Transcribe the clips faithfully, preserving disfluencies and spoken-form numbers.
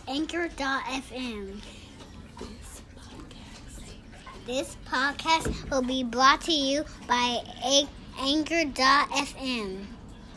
Anchor dot f m. This podcast will be brought to you by Anchor dot f m.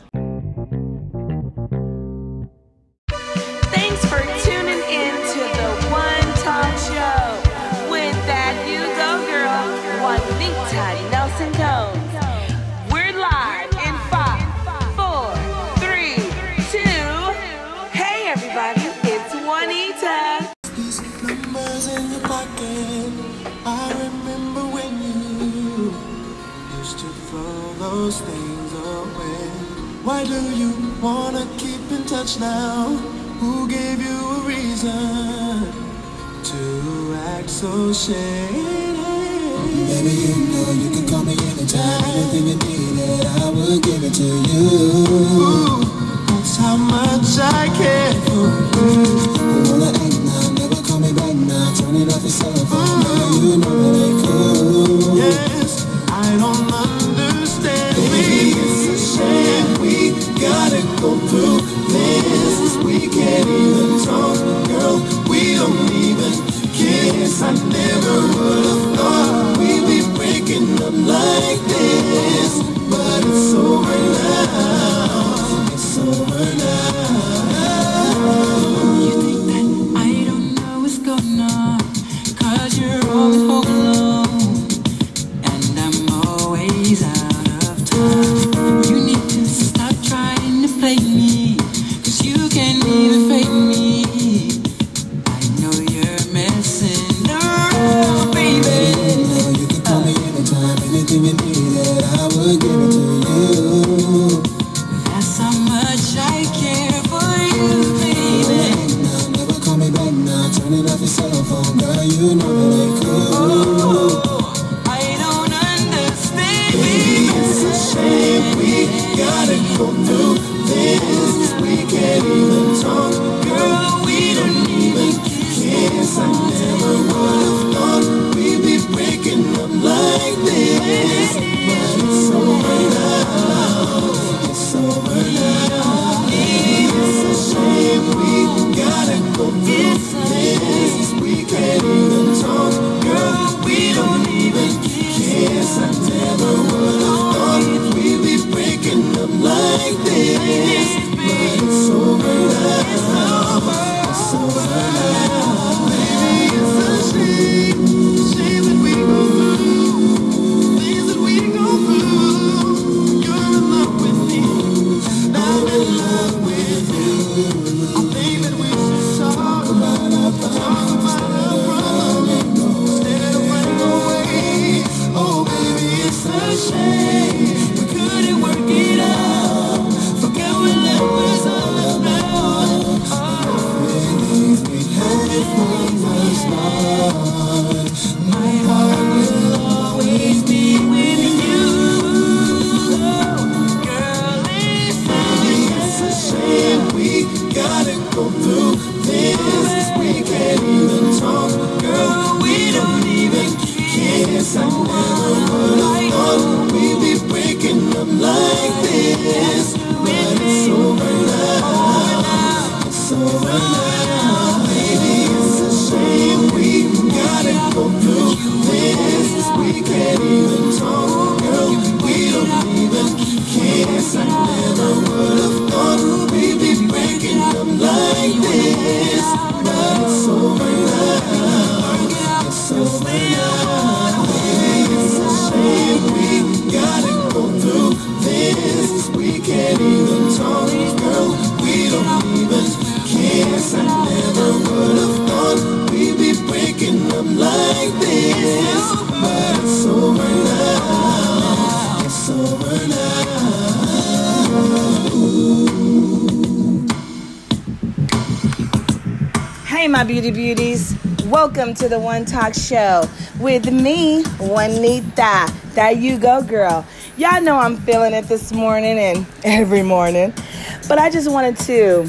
Thanks for tuning in to the One Talk Show with that you go girl, Juanita Nelson Jones. We're live in five, four, three, two. Hey everybody, it's Juanita. These numbers in your pocket, I remember when you used to throw those things away. Why do you wanna keep in touch now? Who gave you a reason to act so shady? Baby, you know you can call me anytime. Anything you needed, I will give it to you. Ooh, that's how much I care for you. Oh, that ain't now, never call me back now. Turn it off your cell phone, now you know it ain't cool. Yes, I don't understand. Baby, it's a shame we gotta go through this. We can't even talk, girl, we don't even kiss. I never would have thought we'd be breaking up like this. But it's over now, it's over now. You think that I don't know what's going on, 'cause you're always home alone, and I'm always out of time. You need to stop trying to play me, 'cause you can't even fake me. I know you're messing around, baby. You know you can call me anytime, anything you needed, I will give it to you. That's how much I care for you, baby. Now, never call me back now, turn it off your cell phone, girl, you know it ain't cool. I don't understand, Baby, baby. it's a shame we gotta go through this. We can't even talk, girl, we don't even kiss. I never would have thought we'd be breaking up like this. But it's over now, it's over now. It's a shame we gotta go through this. We can't even talk, girl, we don't even kiss. I never would have thought we'd be breaking up like this. But it's over now, it's over now. Baby, it's a shame, shame that we go through things that we go through. You're in love with me, and I'm in love with you. I think that we should talk about our problems, talk about our problems, instead of running away. Oh baby, it's a shame we couldn't work it out. Forget what love was all about. Oh, feelings we had before was lost. My heart will always be with you. Oh, girl, it's a shame we gotta go through this. We can't even talk, girl, we don't even kiss. I never would have thought we'd be breaking up like this. But it's over now, it's over now. Baby, it's a shame we gotta go through this. We can't even talk, girl, we don't even kiss. I never would have thought we'd be breaking up like this. But it's over now, it's over now. Baby, it's a shame we gotta go through this. We can't even talk, girl, we don't even kiss. I never would have thought we'd be breaking up like this. But it's over now, it's over now. Hey my beauty beauties, welcome to the One Talk Show with me, Juanita, that you go girl. Y'all know I'm feeling it this morning and every morning, but I just wanted to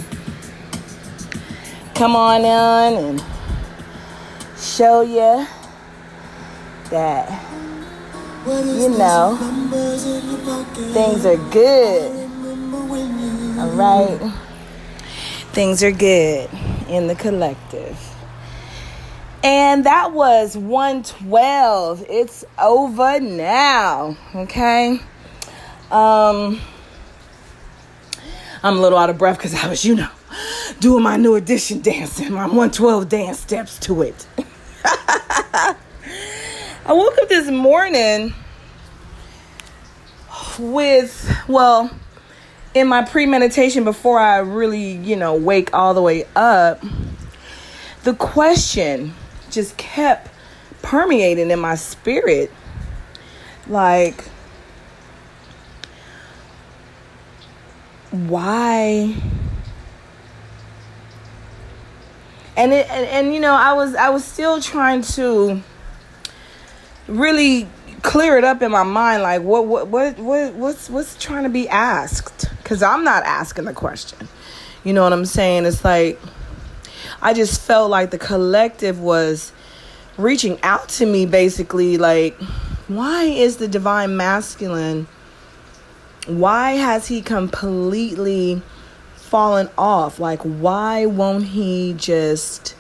come on in and show you that, you know, things are good. All right, things are good. in the collective. And that was one twelve. It's over now. Okay. Um, I'm a little out of breath because I was, you know, doing my new edition dancing, my one twelve dance steps to it. I woke up this morning with, well, in my premeditation before I really, you know, wake all the way up, the question just kept permeating in my spirit. Like, why? And it, and, and you know, I was I was still trying to really clear it up in my mind, like what what what, what what's what's trying to be asked, because I'm not asking the question. You know what I'm saying? It's like I just felt like the collective was reaching out to me, basically, like, why is the divine masculine, why has he completely fallen off? Like, why won't he just,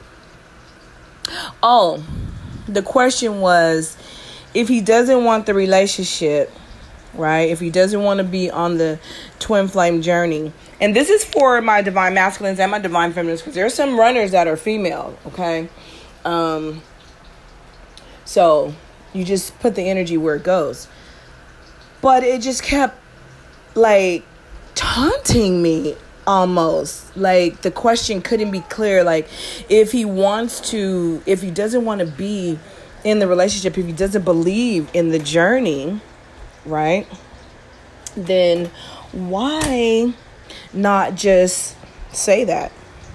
oh, the question was, if he doesn't want the relationship, right? If he doesn't want to be on the twin flame journey, and this is for my divine masculines and my divine feminines, because there are some runners that are female, okay? Um, so you just put the energy where it goes. But it just kept, like, taunting me almost. Like, the question couldn't be clear. Like, if he wants to, if he doesn't want to be in the relationship, if he doesn't believe in the journey, right, then why not just say that?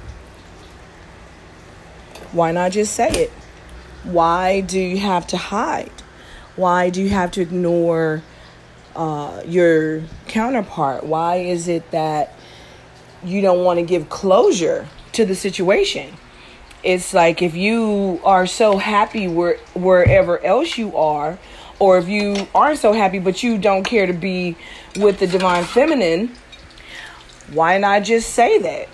Why not just say it? Why do you have to hide? Why do you have to ignore uh, your counterpart? Why is it that you don't want to give closure to the situation? It's like, if you are so happy where, wherever else you are, or if you aren't so happy but you don't care to be with the divine feminine, why not just say that?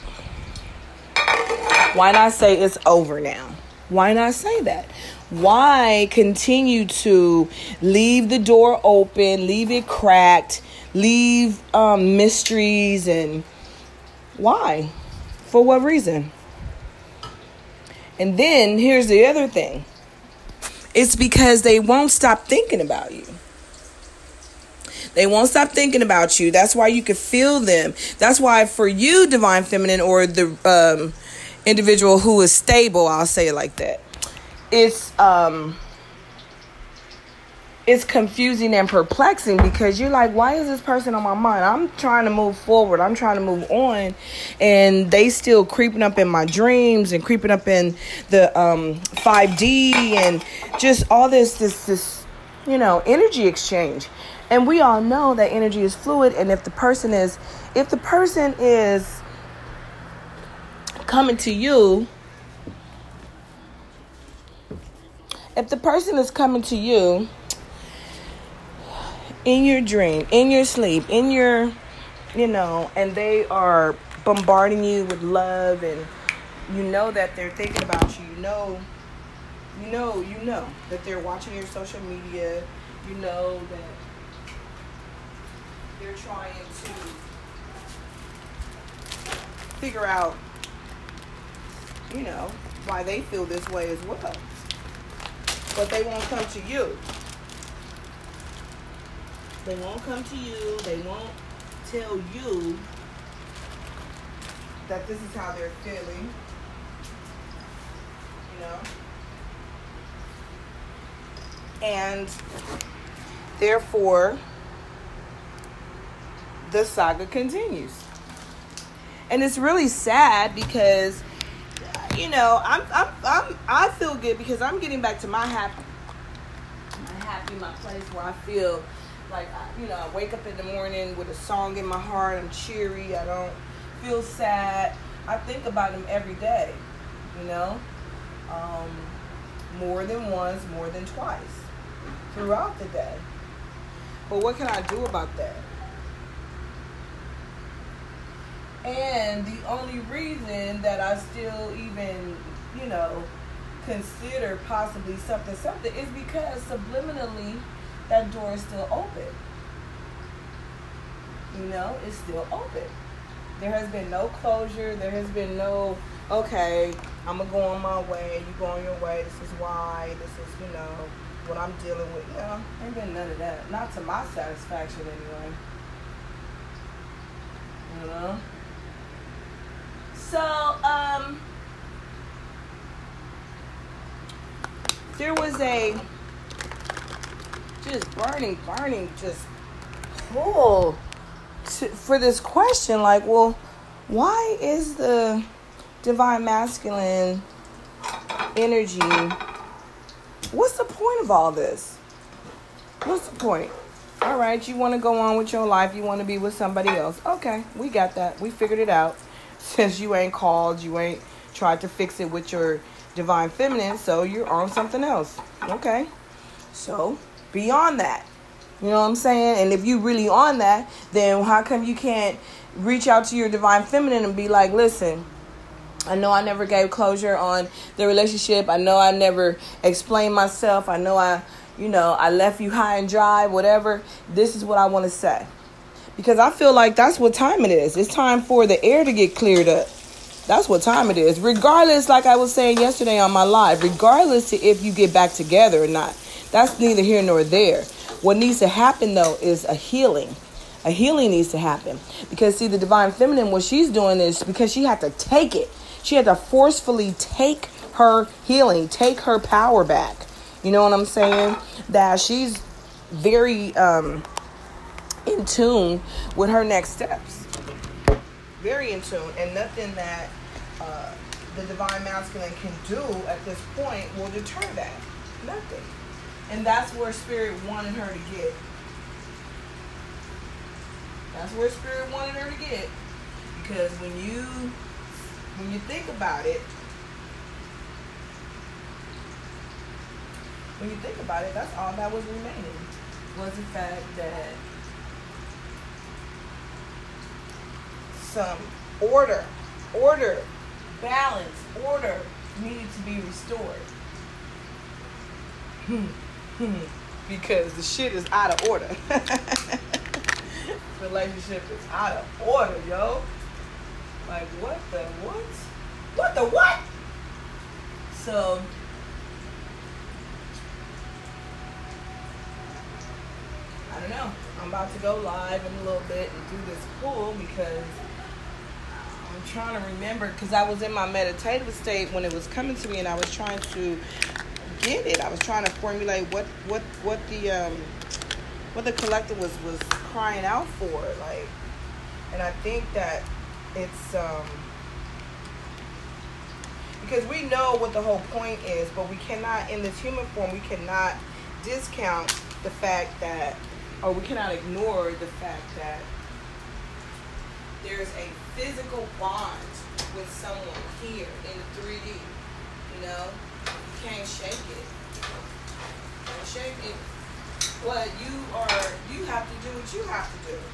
Why not say it's over now? Why not say that? Why continue to leave the door open, leave it cracked, leave um, mysteries, and why? For what reason? And then here's the other thing. It's because they won't stop thinking about you. They won't stop thinking about you. That's why you can feel them. That's why for you, divine feminine, or the um, individual who is stable, I'll say it like that, it's um, it's confusing and perplexing, because you're like, why is this person on my mind? I'm trying to move forward. I'm trying to move on. And they still creeping up in my dreams and creeping up in the um, five D and just all this, this, this, you know, energy exchange. And we all know that energy is fluid. And if the person is, if the person is coming to you, if the person is coming to you in your dream, in your sleep, in your, you know, and they are bombarding you with love, and you know that they're thinking about you, you know, you know, you know that they're watching your social media, you know that they're trying to figure out, you know, why they feel this way as well. But they won't come to you. They won't come to you. They won't tell you that this is how they're feeling. You know? And therefore, the saga continues. And it's really sad because, you know, I'm, I'm, I'm, I feel good because I'm getting back to my happy, my happy, my place where I feel like, you know, I wake up in the morning with a song in my heart. I'm cheery. I don't feel sad. I think about them every day, you know, um, more than once, more than twice throughout the day. But what can I do about that? And the only reason that I still even, you know, consider possibly something, something is because subliminally that door is still open. You know, it's still open. There has been no closure. There has been no, okay, I'm going to go on my way. You go on your way. This is why. This is, you know, what I'm dealing with. You know, ain't been none of that. Not to my satisfaction anyway. You know? So, um, there was a just burning, burning, just pull to, for this question. Like, well, why is the divine masculine energy, what's the point of all this? What's the point? All right, you want to go on with your life. You want to be with somebody else. Okay, we got that. We figured it out. Since you ain't called, you ain't tried to fix it with your divine feminine, so you're on something else. Okay, so beyond that, you know what I'm saying? And if you really on that, then how come you can't reach out to your divine feminine and be like, listen, I know I never gave closure on the relationship. I know I never explained myself. I know I, you know, I left you high and dry, whatever. This is what I want to say. Because I feel like that's what time it is. It's time for the air to get cleared up. That's what time it is. Regardless, like I was saying yesterday on my live, regardless if you get back together or not, that's neither here nor there. What needs to happen, though, is a healing. A healing needs to happen. Because, see, the divine feminine, what she's doing is because she had to take it. She had to forcefully take her healing, take her power back. You know what I'm saying? That she's very um, in tune with her next steps. Very in tune. And nothing that uh, the divine masculine can do at this point will deter that. Nothing. And that's where Spirit wanted her to get. That's where Spirit wanted her to get. Because when you when you think about it, when you think about it, that's all that was remaining. Was the fact that some order, order, balance, order needed to be restored. Because the shit is out of order. Relationship is out of order, yo. Like, what the what? What the what? So, I don't know. I'm about to go live in a little bit and do this pull because I'm trying to remember, because I was in my meditative state when it was coming to me, and I was trying to get it. I was trying to formulate what what what the um what the collective was was crying out for, like. And I think that it's um because we know what the whole point is, but we cannot, in this human form, we cannot discount the fact that, or we cannot ignore the fact that there's a physical bond with someone here in the three D. You know, you can't shake it. You can't shake it. But you are, you have to do what you have to do.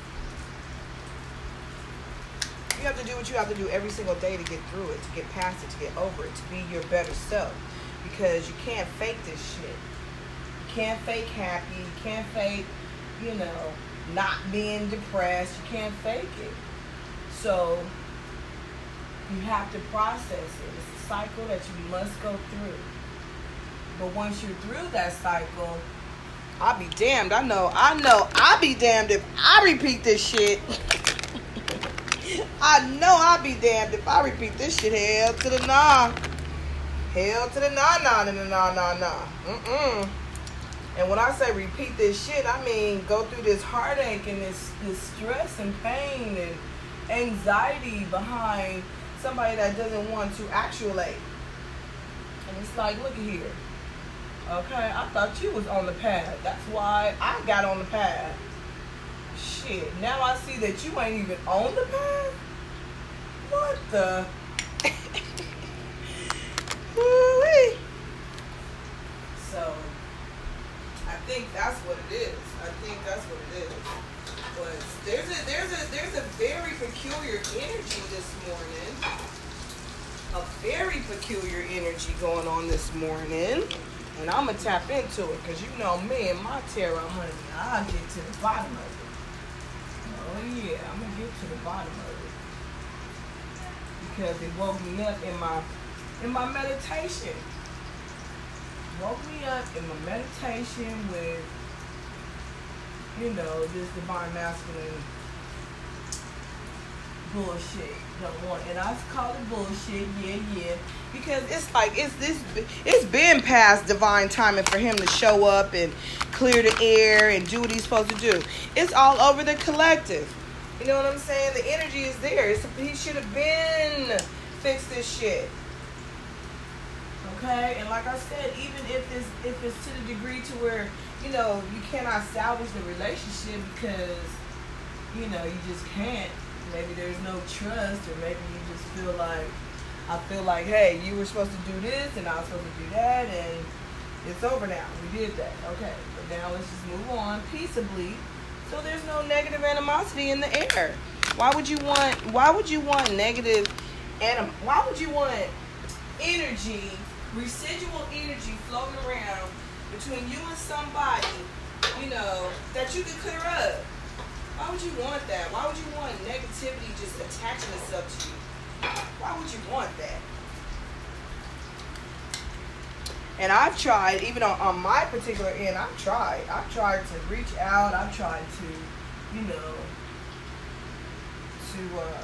You have to do what you have to do every single day to get through it, to get past it, to get over it, to be your better self. Because you can't fake this shit. You can't fake happy. You can't fake, you know, not being depressed. You can't fake it. So you have to process it. It's a cycle that you must go through. But once you're through that cycle, I'll be damned. I know, I know, I'll be damned if I repeat this shit. I know I'll be damned if I repeat this shit. Hell to the nah. Hell to the nah, nah, nah, nah, nah, nah. Mm-mm. And when I say repeat this shit, I mean go through this heartache and this, this stress and pain and anxiety behind somebody that doesn't want to actuate. And it's like, look at here. Okay, I thought you was on the path. That's why I got on the path. Shit, now I see that you ain't even on the path? What the? Woo-wee. So, I think that's what it is. I think that's what it is. But there's a there's a there's a very peculiar energy morning. A very peculiar energy going on this morning. And I'm going to tap into it because you know me and my tarot, honey, I'll get to the bottom of it. Oh, yeah, I'm going to get to the bottom of it. Because it woke me up in my, in my meditation. Woke me up in my meditation with, you know, this divine masculine bullshit. Don't want, and I call it bullshit. Yeah, yeah. Because it's like it's this. It's been past divine timing for him to show up and clear the air and do what he's supposed to do. It's all over the collective. You know what I'm saying? The energy is there. It's, he should have been fixed this shit. Okay, and like I said, even if it's if it's to the degree to where you know you cannot salvage the relationship because you know you just can't. Maybe there's no trust, or maybe you just feel like I feel like, hey, you were supposed to do this, and I was supposed to do that, and it's over now. We did that, okay. But now let's just move on peaceably, so there's no negative animosity in the air. Why would you want? Why would you want negative anim? Why would you want energy? Residual energy floating around between you and somebody, you know, that you can clear up. Why would you want that? Why would you want negativity just attaching itself to you? Why would you want that? And I've tried, even on, on my particular end, I've tried. I've tried to reach out. I've tried to, you know, to, uh,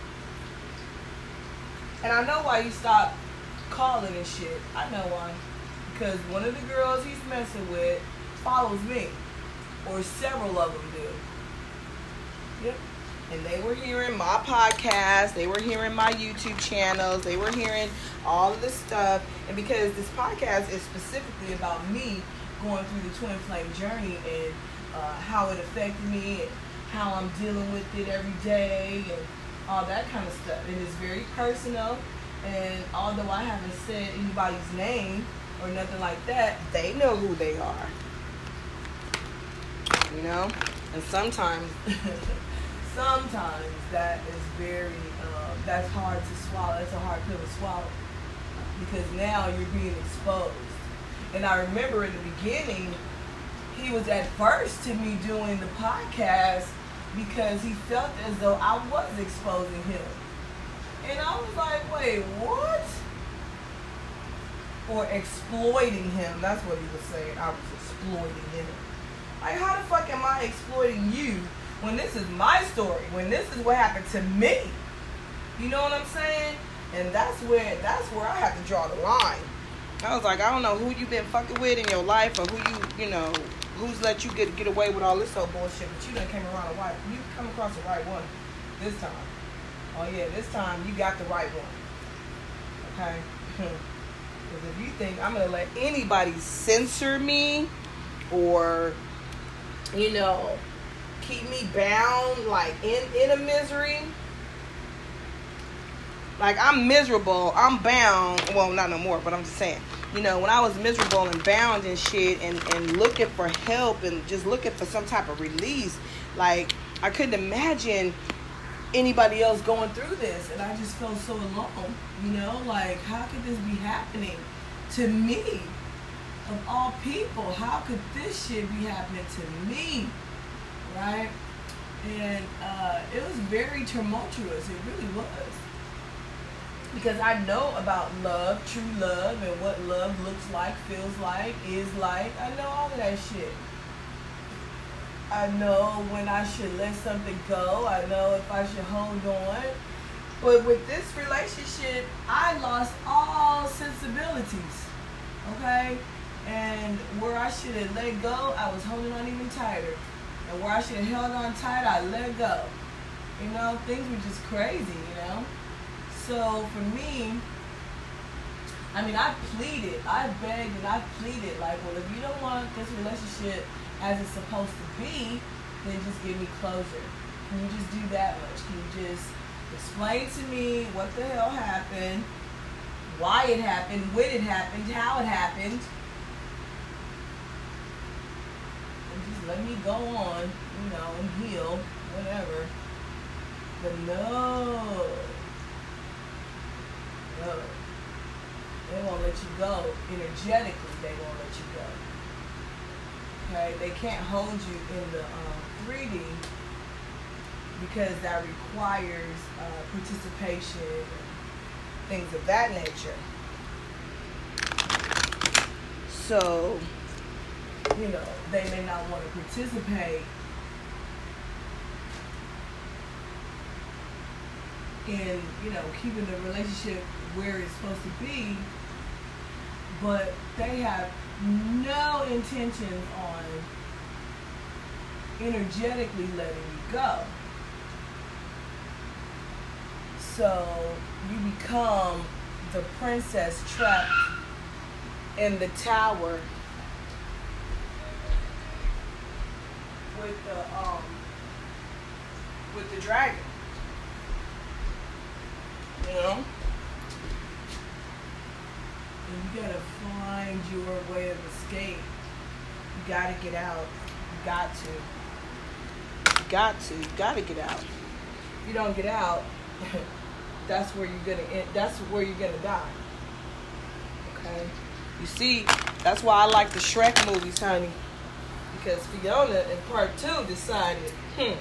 and I know why you stopped calling and shit. I know why. Because one of the girls he's messing with follows me. Or several of them do. Yep. And they were hearing my podcast. They were hearing my YouTube channels. They were hearing all of this stuff. And because this podcast is specifically about me going through the twin flame journey and uh, how it affected me and how I'm dealing with it every day and all that kind of stuff. It is very personal. And although I haven't said anybody's name or nothing like that, they know who they are. You know? And sometimes, sometimes that is very, uh, that's hard to swallow. That's a hard pill to swallow. Because now you're being exposed. And I remember in the beginning, he was adverse to me doing the podcast because he felt as though I was exposing him. And I was like, wait, what? Or exploiting him. That's what he was saying. I was exploiting him. Like, how the fuck am I exploiting you when this is my story? When this is what happened to me? You know what I'm saying? And that's where that's where I have to draw the line. I was like, I don't know who you been fucking with in your life or who you, you know, who's let you get get away with all this old bullshit, but you done came around the right. You come across the right one this time. Oh yeah, this time you got the right one. Okay? Because if you think I'm gonna let anybody censor me or, you know, keep me bound like in, in a misery. Like I'm miserable, I'm bound, well not no more, but I'm just saying, you know, when I was miserable and bound and shit and, and looking for help and just looking for some type of release, like I couldn't imagine anybody else going through this, and I just felt so alone, you know, like how could this be happening to me? Of all people, how could this shit be happening to me, right? And uh, it was very tumultuous, it really was. Because I know about love, true love, and what love looks like, feels like, is like. I know all of that shit. I know when I should let something go. I know if I should hold on. But with this relationship, I lost all sensibilities. Okay? And where I should have let go, I was holding on even tighter. And where I should have held on tight, I let go. You know, things were just crazy, you know? So for me, I mean, I pleaded, I begged and I pleaded, like, well, if you don't want this relationship as it's supposed to be, then just give me closure. Can you just do that much? Can you just explain to me what the hell happened, why it happened, when it happened, how it happened, and just let me go on, you know, and heal, whatever. But no. go. They won't let you go. Energetically, they won't let you go. Okay? They can't hold you in the um, three D because that requires uh, participation and things of that nature. So, you know, they may not want to participate in, you know, keeping the relationship where it's supposed to be, but they have no intentions on energetically letting you go. So you become the princess trapped in the tower with the um with the dragon. You know? And you gotta find your way of escape. You gotta get out. You got to. You got to. You gotta get out. If you don't get out, that's where you're gonna end, that's where you're gonna die. Okay? You see, that's why I like the Shrek movies, honey. Because Fiona in part two decided, hmm,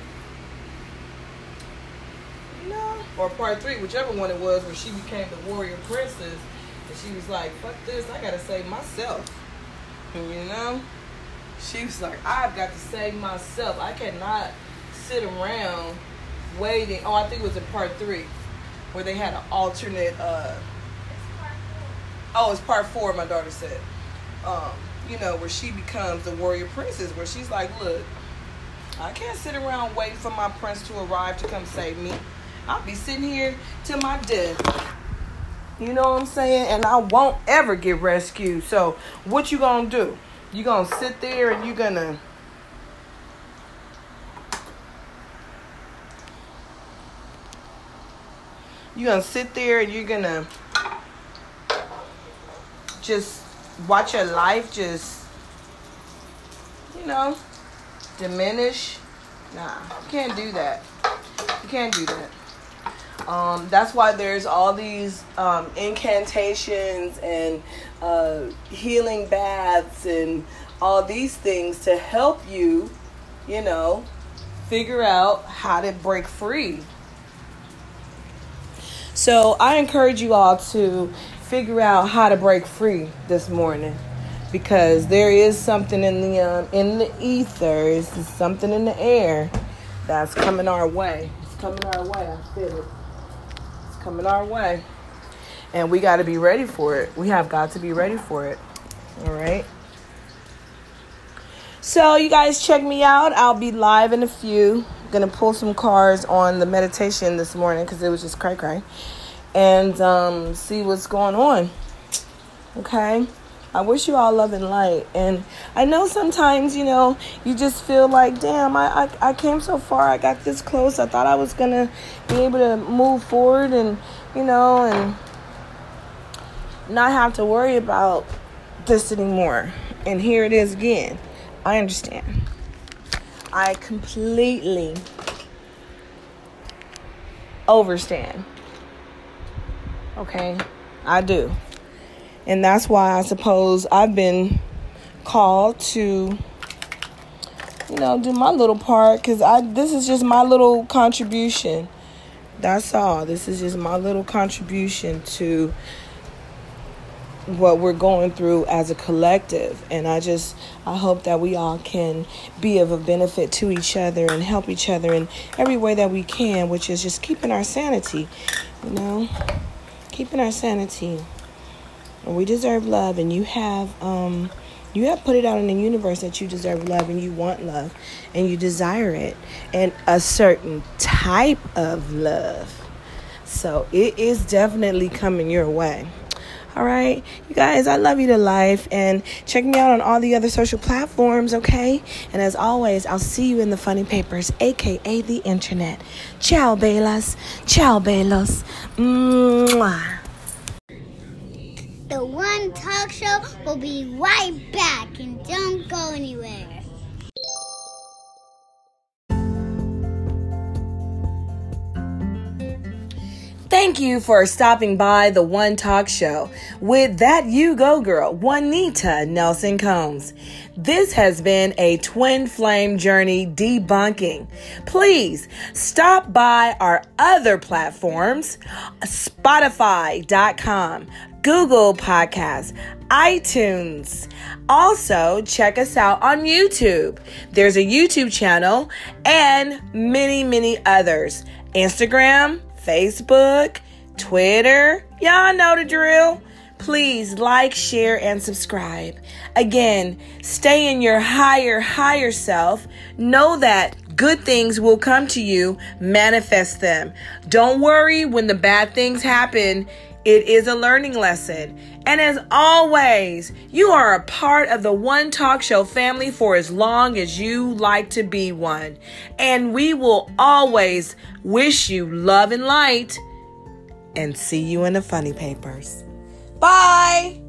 you know, or part three, whichever one it was, where she became the warrior princess, and she was like, fuck this, I gotta save myself. And you know, she was like, I've got to save myself. I cannot sit around waiting. Oh, I think it was in part three, where they had an alternate, uh, oh, it's part four, my daughter said. Um, you know, where she becomes the warrior princess, where she's like, look, I can't sit around waiting for my prince to arrive to come save me. I'll be sitting here till my death. You know what I'm saying? And I won't ever get rescued. So what you gonna do? You gonna sit there and you gonna you gonna sit there and you're gonna just watch your life just, you know, diminish. Nah, you can't do that. You can't do that. Um, that's why there's all these um, incantations and uh, healing baths and all these things to help you, you know, figure out how to break free. So I encourage you all to figure out how to break free this morning, because there is something in the um, in the ethers, something in the air that's coming our way. It's coming our way. I feel it. It's coming our way, and we got to be ready for it. We have got to be ready for it. All right. So you guys check me out. I'll be live in a few. I'm gonna pull some cards on the meditation this morning because it was just cray cray. And um, see what's going on. Okay? I wish you all love and light. And I know sometimes, you know, you just feel like, damn, I, I, I came so far. I got this close. I thought I was going to be able to move forward and, you know, and not have to worry about this anymore. And here it is again. I understand. I completely overstand. Okay, I do. And that's why I suppose I've been called to, you know, do my little part, because I this is just my little contribution. That's all. This is just my little contribution to what we're going through as a collective. And I just, I hope that we all can be of a benefit to each other and help each other in every way that we can, which is just keeping our sanity, you know. Keeping our sanity. And we deserve love, and you have um you have put it out in the universe that you deserve love and you want love and you desire it, and a certain type of love. So it is definitely coming your way. All right, you guys, I love you to life, and check me out on all the other social platforms, okay? And as always, I'll see you in the funny papers, aka the internet. Ciao, belas. Ciao, belos. Mwah. The One Talk Show will be right back, and don't go anywhere. Thank Thank you for stopping by the One Talk Show with That You Go Girl, Juanita Nelson Combs. This has been a twin flame journey debunking. Please stop by our other platforms, Spotify dot com, Google Podcasts, iTunes. Also, check us out on YouTube. There's a YouTube channel and many, many others. Instagram, Facebook, Twitter. Y'all know the drill. Please like, share, and subscribe. Again, stay in your higher, higher self. Know that good things will come to you. Manifest them. Don't worry when the bad things happen. It is a learning lesson. And as always, you are a part of the One Talk Show family for as long as you like to be one. And we will always wish you love and light and see you in the funny papers. Bye.